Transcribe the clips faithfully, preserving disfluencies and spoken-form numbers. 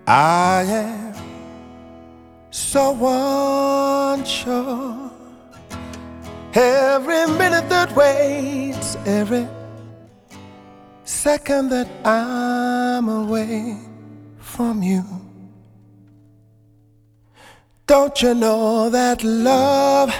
I am so unsure. Every minute that waits, every second that I'm away from you. Don't you know that love,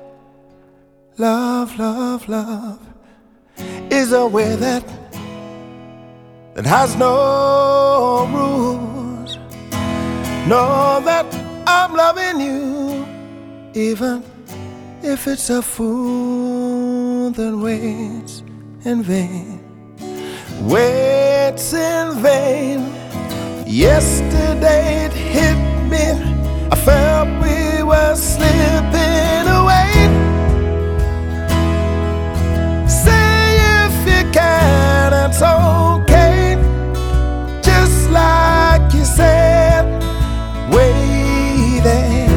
love, love, love is a way that that has no rules? Know that I'm loving you, even if it's a fool that waits in vain, waits in vain. Yesterday it hit me, I felt we were slipping away. Say if you can, it's okay, just like you said, way there.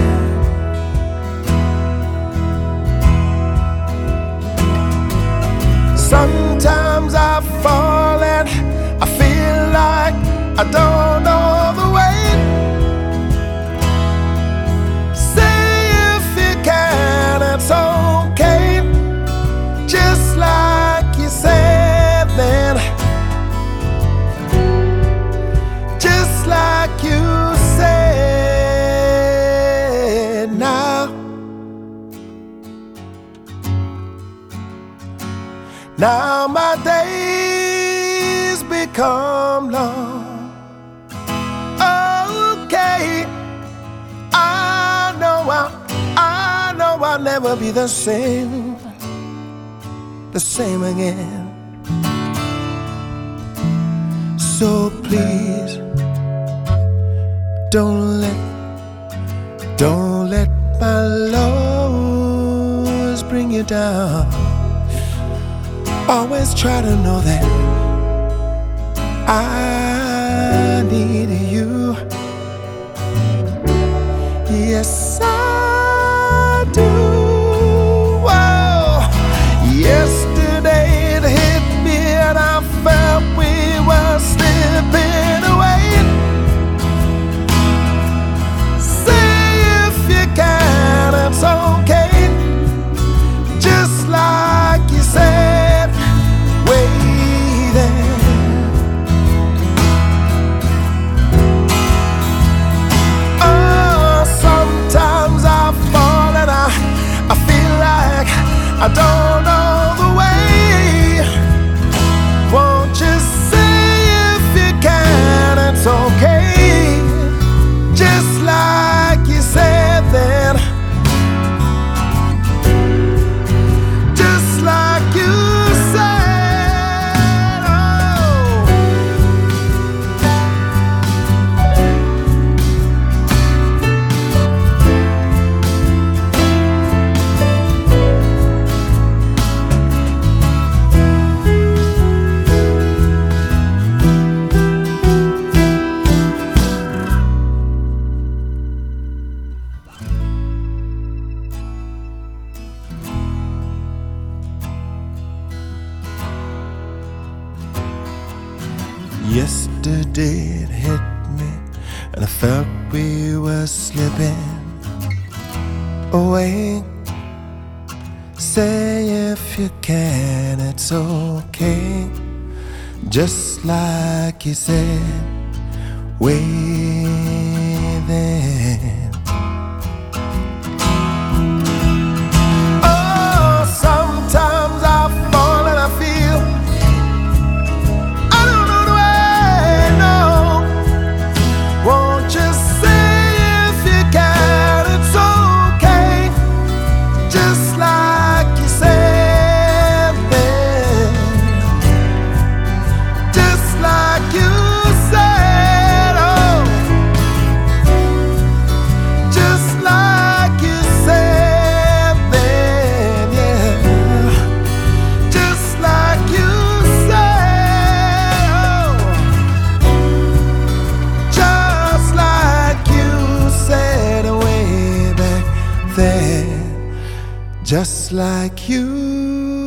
Sometimes I fall and I feel like I don't know the way. Say if you can, it's okay, just like you said then, just like you said now. Now my days become long. Okay, I know I'll, I know I'll never be the same, the same again. So please, don't let, don't let my lows bring you down. Always try to know that I need you. Yes, I do. Whoa. Yesterday it hit me and I felt we were slipping away. Say if you can, it's okay, just like you said, way there. Oh, sometimes I fall and I, I feel like I don't know the way. Won't you say if you can, it's okay, just like you said then, just like you said. Oh. Yesterday it hit me and I felt we were slipping away. Say if you can, it's okay, just like you said, way then. Oh, sometimes I fall and I feel just like you